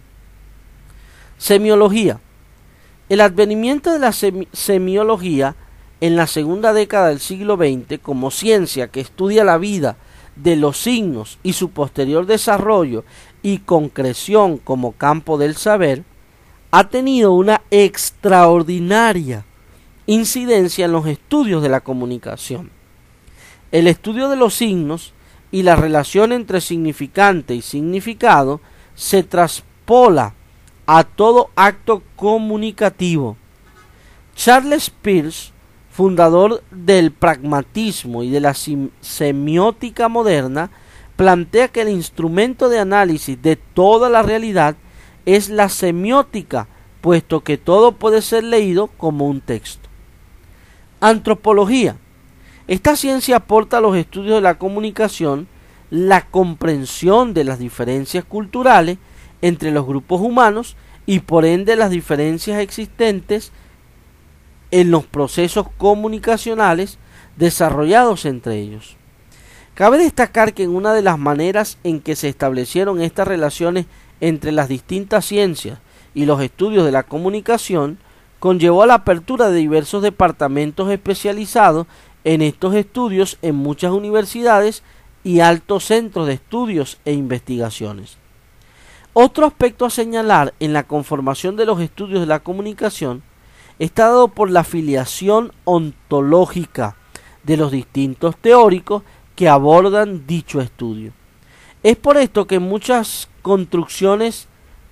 Speaker 1: Semiología. El advenimiento de la semiología en la segunda década del siglo XX como ciencia que estudia la vida de los signos y su posterior desarrollo y concreción como campo del saber, ha tenido una extraordinaria incidencia en los estudios de la comunicación. El estudio de los signos y la relación entre significante y significado se traspola a todo acto comunicativo. Charles Peirce, fundador del pragmatismo y de la semiótica moderna, plantea que el instrumento de análisis de toda la realidad es la semiótica, puesto que todo puede ser leído como un texto. Antropología. Esta ciencia aporta a los estudios de la comunicación la comprensión de las diferencias culturales entre los grupos humanos y por ende las diferencias existentes en los procesos comunicacionales desarrollados entre ellos. Cabe destacar que en una de las maneras en que se establecieron estas relaciones entre las distintas ciencias y los estudios de la comunicación conllevó a la apertura de diversos departamentos especializados en estos estudios en muchas universidades y altos centros de estudios e investigaciones. Otro aspecto a señalar en la conformación de los estudios de la comunicación está dado por la filiación ontológica de los distintos teóricos que abordan dicho estudio. Es por esto que muchas construcciones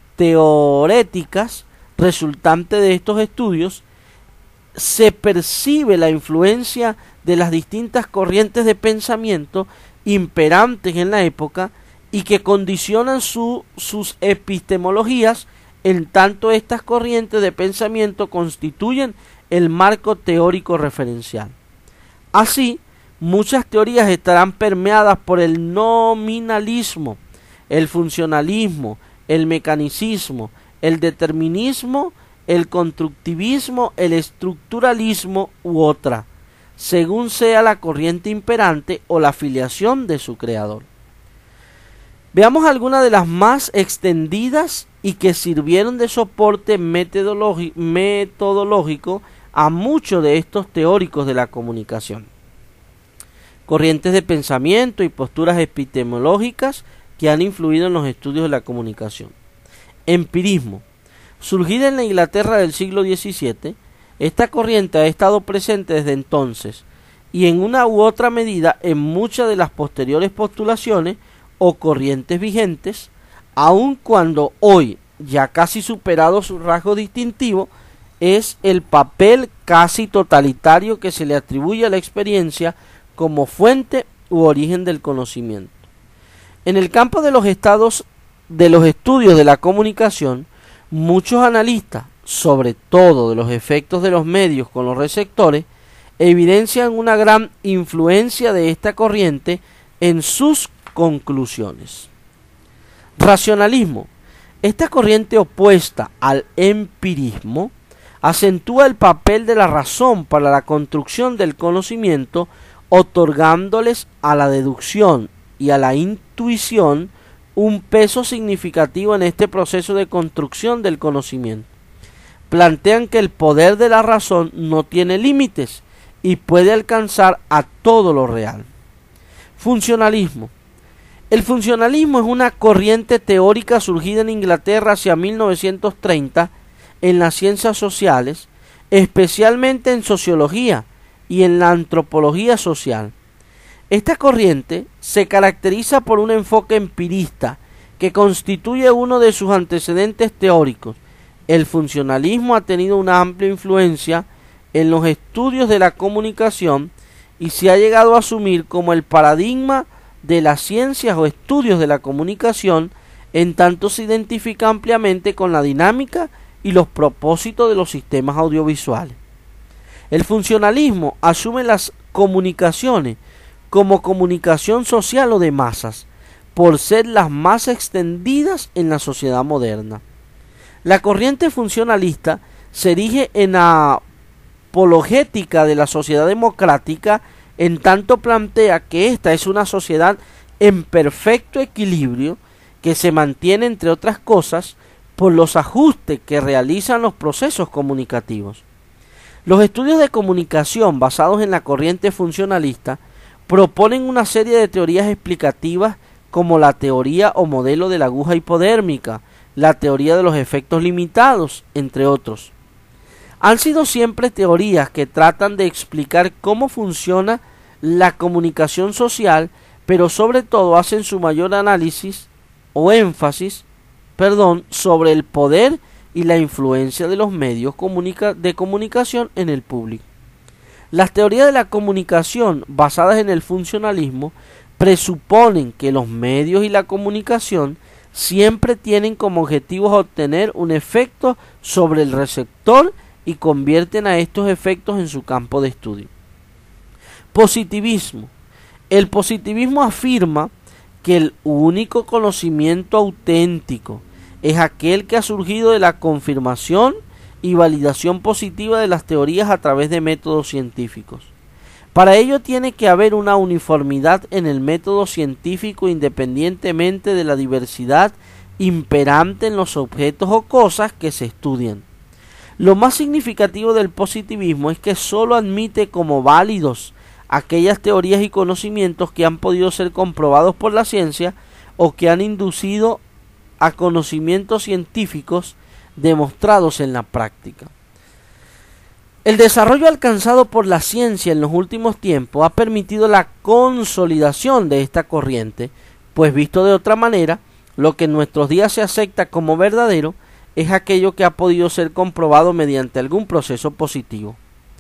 Speaker 1: teoréticas resultantes de estos estudios se percibe la influencia de las distintas corrientes de pensamiento imperantes en la época y que condicionan sus epistemologías, en tanto estas corrientes de pensamiento constituyen el marco teórico referencial. Así, muchas teorías estarán permeadas por el nominalismo, el funcionalismo, el mecanicismo, el determinismo, el constructivismo, el estructuralismo u otra, según sea la corriente imperante o la filiación de su creador. Veamos algunas de las más extendidas y que sirvieron de soporte metodológico a muchos de estos teóricos de la comunicación. Corrientes de pensamiento y posturas epistemológicas que han influido en los estudios de la comunicación. Empirismo. Surgida en la Inglaterra del siglo XVII, esta corriente ha estado presente desde entonces y en una u otra medida en muchas de las posteriores postulaciones o corrientes vigentes, aun cuando hoy, ya casi superado su rasgo distintivo, es el papel casi totalitario que se le atribuye a la experiencia como fuente u origen del conocimiento. En el campo de los estudios de la comunicación, muchos analistas, sobre todo de los efectos de los medios con los receptores, evidencian una gran influencia de esta corriente en sus conclusiones. Racionalismo. Esta corriente opuesta al empirismo acentúa el papel de la razón para la construcción del conocimiento, otorgándoles a la deducción y a la intuición un peso significativo en este proceso de construcción del conocimiento. Plantean que el poder de la razón no tiene límites y puede alcanzar a todo lo real. Funcionalismo. El funcionalismo es una corriente teórica surgida en Inglaterra hacia 1930 en las ciencias sociales, especialmente en sociología y en la antropología social. Esta corriente se caracteriza por un enfoque empirista que constituye uno de sus antecedentes teóricos. El funcionalismo ha tenido una amplia influencia en los estudios de la comunicación y se ha llegado a asumir como el paradigma de las ciencias o estudios de la comunicación, en tanto se identifica ampliamente con la dinámica y los propósitos de los sistemas audiovisuales. El funcionalismo asume las comunicaciones como comunicación social o de masas, por ser las más extendidas en la sociedad moderna. La corriente funcionalista se erige en apologética de la sociedad democrática, en tanto plantea que ésta es una sociedad en perfecto equilibrio que se mantiene, entre otras cosas, por los ajustes que realizan los procesos comunicativos. Los estudios de comunicación basados en la corriente funcionalista proponen una serie de teorías explicativas como la teoría o modelo de la aguja hipodérmica, la teoría de los efectos limitados, entre otros. Han sido siempre teorías que tratan de explicar cómo funciona la comunicación social, pero sobre todo hacen su mayor análisis o énfasis, sobre el poder y la influencia de los medios de comunicación en el público. Las teorías de la comunicación basadas en el funcionalismo presuponen que los medios y la comunicación siempre tienen como objetivo obtener un efecto sobre el receptor y convierten a estos efectos en su campo de estudio. Positivismo. El positivismo afirma que el único conocimiento auténtico es aquel que ha surgido de la confirmación y validación positiva de las teorías a través de métodos científicos. Para ello tiene que haber una uniformidad en el método científico independientemente de la diversidad imperante en los objetos o cosas que se estudian. Lo más significativo del positivismo es que sólo admite como válidos aquellas teorías y conocimientos que han podido ser comprobados por la ciencia o que han inducido a conocimientos científicos demostrados en la práctica. El desarrollo alcanzado por la ciencia en los últimos tiempos ha permitido la consolidación de esta corriente, pues visto de otra manera, lo que en nuestros días se acepta como verdadero es aquello que ha podido ser comprobado mediante algún proceso positivo.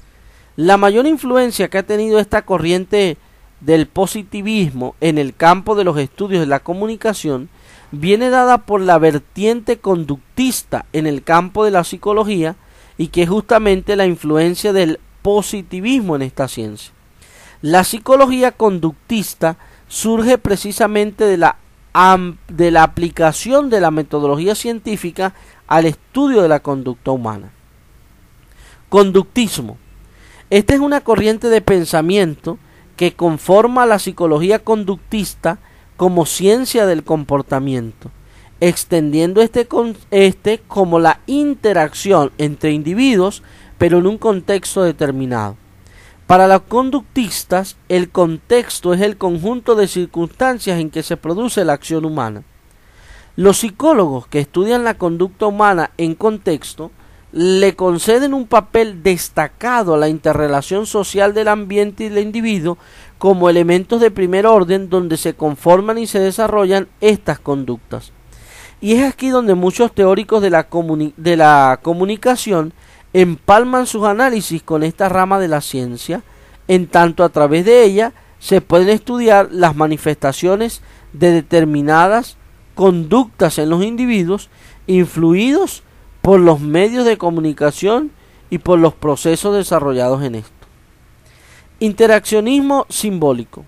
Speaker 1: La mayor influencia que ha tenido esta corriente del positivismo en el campo de los estudios de la comunicación viene dada por la vertiente conductista en el campo de la psicología, y que es justamente la influencia del positivismo en esta ciencia. La psicología conductista surge precisamente de la aplicación de la metodología científica al estudio de la conducta humana. Conductismo. Esta es una corriente de pensamiento que conforma a la psicología conductista como ciencia del comportamiento, extendiendo este como la interacción entre individuos, pero en un contexto determinado. Para los conductistas, el contexto es el conjunto de circunstancias en que se produce la acción humana. Los psicólogos que estudian la conducta humana en contexto le conceden un papel destacado a la interrelación social del ambiente y del individuo como elementos de primer orden donde se conforman y se desarrollan estas conductas. Y es aquí donde muchos teóricos de la comunicación empalman sus análisis con esta rama de la ciencia, en tanto a través de ella se pueden estudiar las manifestaciones de determinadas conductas en los individuos influidos por los medios de comunicación y por los procesos desarrollados en esto. Interaccionismo simbólico.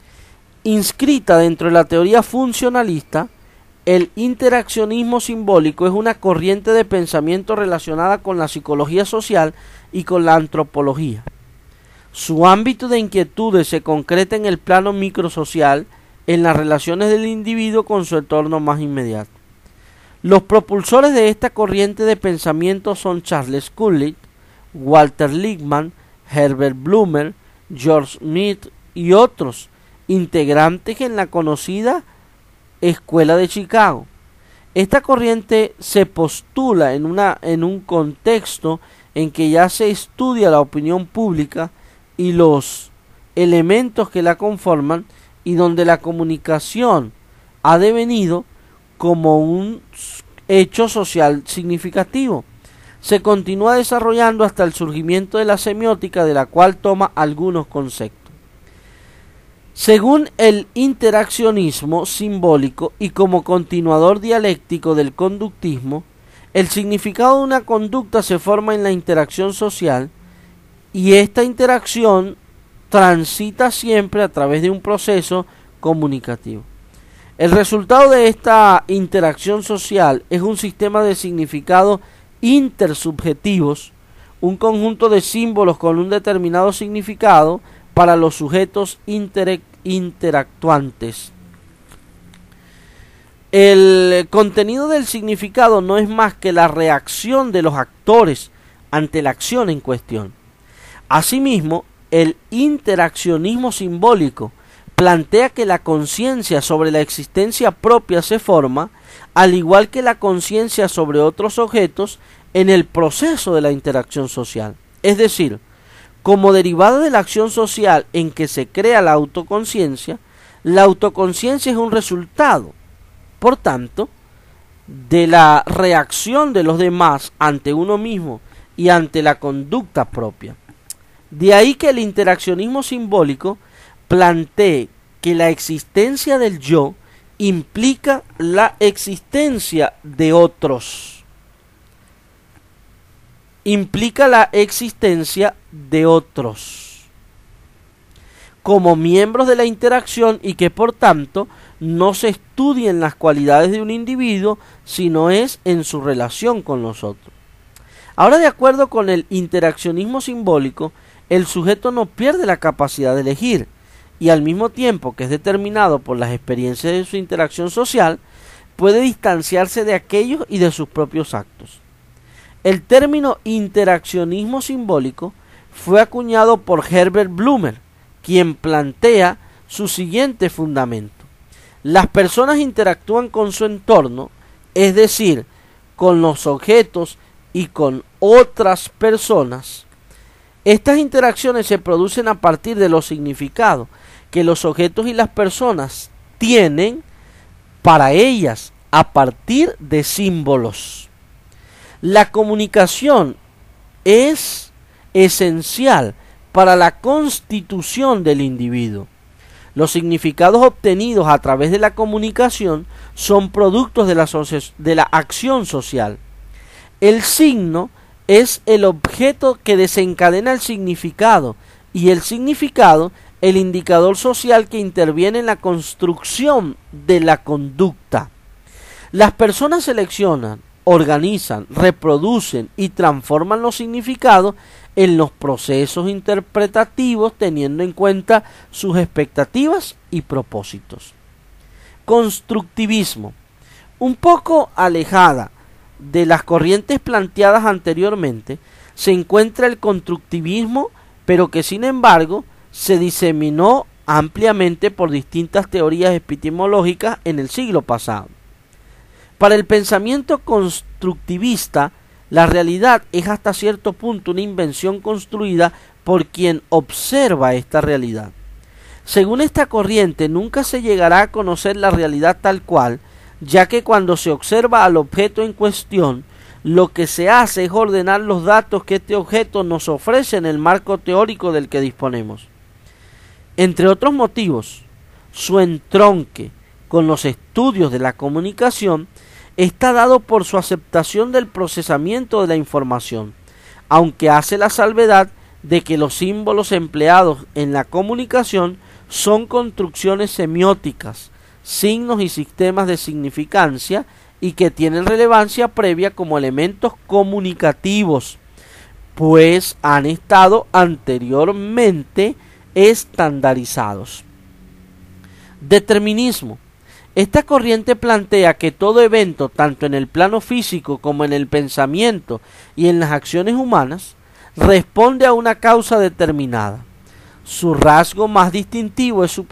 Speaker 1: Inscrita dentro de la teoría funcionalista, el interaccionismo simbólico es una corriente de pensamiento relacionada con la psicología social y con la antropología. Su ámbito de inquietudes se concreta en el plano microsocial, en las relaciones del individuo con su entorno más inmediato. Los propulsores de esta corriente de pensamiento son Charles Kuhnlicht, Walter Lippmann, Herbert Blumer, George Smith y otros integrantes en la conocida Escuela de Chicago. Esta corriente se postula en un contexto en que ya se estudia la opinión pública y los elementos que la conforman, y donde la comunicación ha devenido como un hecho social significativo. Se continúa desarrollando hasta el surgimiento de la semiótica, de la cual toma algunos conceptos. Según el interaccionismo simbólico y como continuador dialéctico del conductismo, el significado de una conducta se forma en la interacción social y esta interacción transita siempre a través de un proceso comunicativo. El resultado de esta interacción social es un sistema de significados intersubjetivos, un conjunto de símbolos con un determinado significado para los sujetos interactuantes. El contenido del significado no es más que la reacción de los actores ante la acción en cuestión. Asimismo, el interaccionismo simbólico plantea que la conciencia sobre la existencia propia se forma, al igual que la conciencia sobre otros objetos, en el proceso de la interacción social. Es decir, como derivada de la acción social en que se crea la autoconciencia es un resultado, por tanto, de la reacción de los demás ante uno mismo y ante la conducta propia. De ahí que el interaccionismo simbólico plantee que la existencia del yo implica la existencia de otros. Como miembros de la interacción, y que por tanto no se estudien las cualidades de un individuo, sino es en su relación con los otros. Ahora, de acuerdo con el interaccionismo simbólico, el sujeto no pierde la capacidad de elegir, y al mismo tiempo que es determinado por las experiencias de su interacción social, puede distanciarse de aquellos y de sus propios actos. El término interaccionismo simbólico fue acuñado por Herbert Blumer, quien plantea su siguiente fundamento. Las personas interactúan con su entorno, es decir, con los objetos y con otras personas. Estas interacciones se producen a partir de los significados que los objetos y las personas tienen para ellas a partir de símbolos. La comunicación es esencial para la constitución del individuo. Los significados obtenidos a través de la comunicación son productos de la acción social. El signo es el objeto que desencadena el significado, y el significado el indicador social que interviene en la construcción de la conducta. Las personas seleccionan, organizan, reproducen y transforman los significados en los procesos interpretativos, teniendo en cuenta sus expectativas y propósitos. Constructivismo. Un poco alejada de las corrientes planteadas anteriormente, se encuentra el constructivismo, pero que sin embargo se diseminó ampliamente por distintas teorías epistemológicas en el siglo pasado. Para el pensamiento constructivista, la realidad es hasta cierto punto una invención construida por quien observa esta realidad. Según esta corriente, nunca se llegará a conocer la realidad tal cual, ya que cuando se observa al objeto en cuestión, lo que se hace es ordenar los datos que este objeto nos ofrece en el marco teórico del que disponemos. Entre otros motivos, su entronque con los estudios de la comunicación está dado por su aceptación del procesamiento de la información, aunque hace la salvedad de que los símbolos empleados en la comunicación son construcciones semióticas, signos y sistemas de significancia, y que tienen relevancia previa como elementos comunicativos, pues han estado anteriormente estandarizados. Determinismo. Esta corriente plantea que todo evento, tanto en el plano físico como en el pensamiento y en las acciones humanas, responde a una causa determinada. Su rasgo más distintivo es su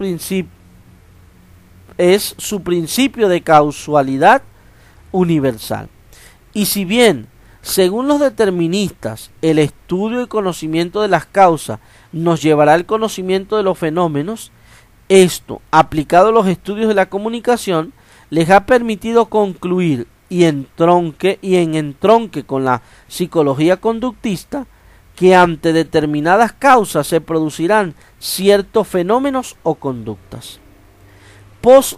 Speaker 1: principio de causalidad universal. Y si bien, según los deterministas, el estudio y conocimiento de las causas nos llevará al conocimiento de los fenómenos, esto, aplicado a los estudios de la comunicación, les ha permitido concluir y en entronque con la psicología conductista, que ante determinadas causas se producirán ciertos fenómenos o conductas.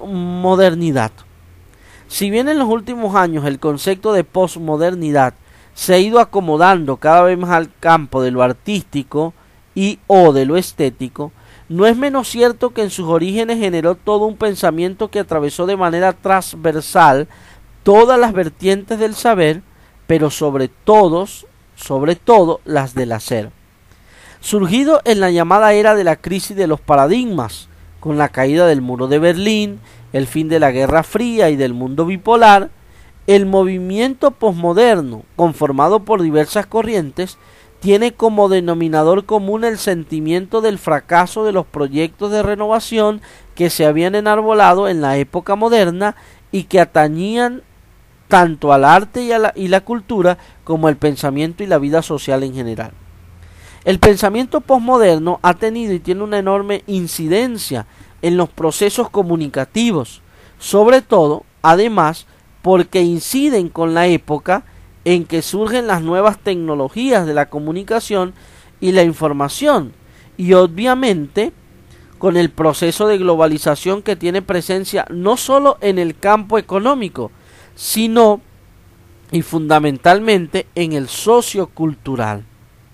Speaker 1: Posmodernidad. Si bien en los últimos años el concepto de posmodernidad se ha ido acomodando cada vez más al campo de lo artístico y o de lo estético, no es menos cierto que en sus orígenes generó todo un pensamiento que atravesó de manera transversal todas las vertientes del saber, pero sobre todo las del hacer. Surgido en la llamada era de la crisis de los paradigmas, con la caída del muro de Berlín, el fin de la Guerra Fría y del mundo bipolar, el movimiento posmoderno, conformado por diversas corrientes, tiene como denominador común el sentimiento del fracaso de los proyectos de renovación que se habían enarbolado en la época moderna y que atañían tanto al arte y la cultura como al pensamiento y la vida social en general. El pensamiento posmoderno ha tenido y tiene una enorme incidencia en los procesos comunicativos, sobre todo, además, porque inciden con la época en que surgen las nuevas tecnologías de la comunicación y la información, y obviamente con el proceso de globalización que tiene presencia no solo en el campo económico, sino y fundamentalmente en el sociocultural.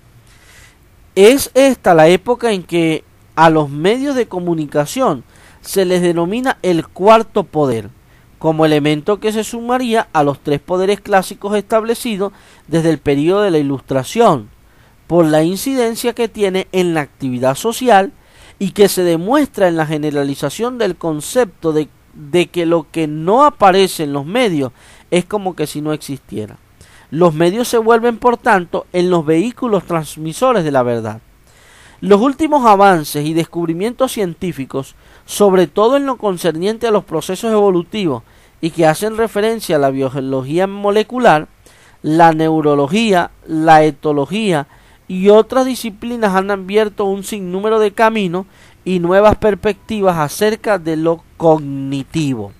Speaker 1: Es esta la época en que a los medios de comunicación se les denomina el cuarto poder, como elemento que se sumaría a los tres poderes clásicos establecidos desde el período de la Ilustración, por la incidencia que tiene en la actividad social y que se demuestra en la generalización del concepto de que lo que no aparece en los medios es como que si no existiera. Los medios se vuelven, por tanto, en los vehículos transmisores de la verdad. Los últimos avances y descubrimientos científicos, sobre todo en lo concerniente a los procesos evolutivos y que hacen referencia a la biología molecular, la neurología, la etología y otras disciplinas han abierto un sinnúmero de caminos y nuevas perspectivas acerca de lo cognitivo.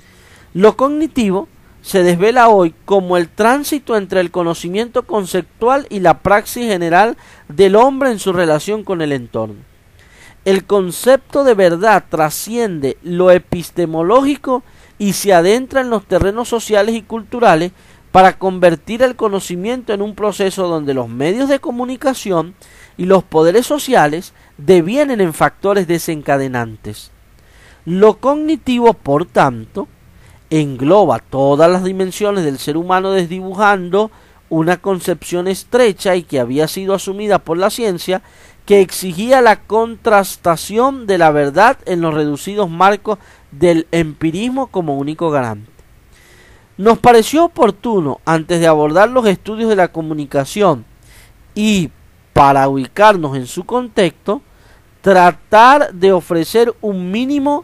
Speaker 1: Lo cognitivo se desvela hoy como el tránsito entre el conocimiento conceptual y la praxis general del hombre en su relación con el entorno. El concepto de verdad trasciende lo epistemológico y se adentra en los terrenos sociales y culturales para convertir el conocimiento en un proceso donde los medios de comunicación y los poderes sociales devienen en factores desencadenantes. Lo cognitivo, por tanto, engloba todas las dimensiones del ser humano desdibujando una concepción estrecha y que había sido asumida por la ciencia, que exigía la contrastación de la verdad en los reducidos marcos del empirismo como único garante. Nos pareció oportuno, antes de abordar los estudios de la comunicación y para ubicarnos en su contexto, tratar de ofrecer un mínimo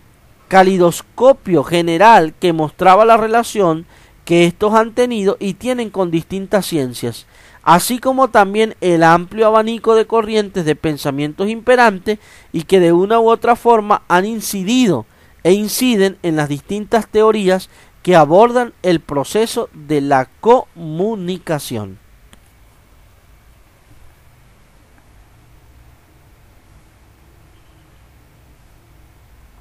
Speaker 1: calidoscopio general que mostraba la relación que estos han tenido y tienen con distintas ciencias, así como también el amplio abanico de corrientes de pensamientos imperantes y que de una u otra forma han incidido e inciden en las distintas teorías que abordan el proceso de la comunicación.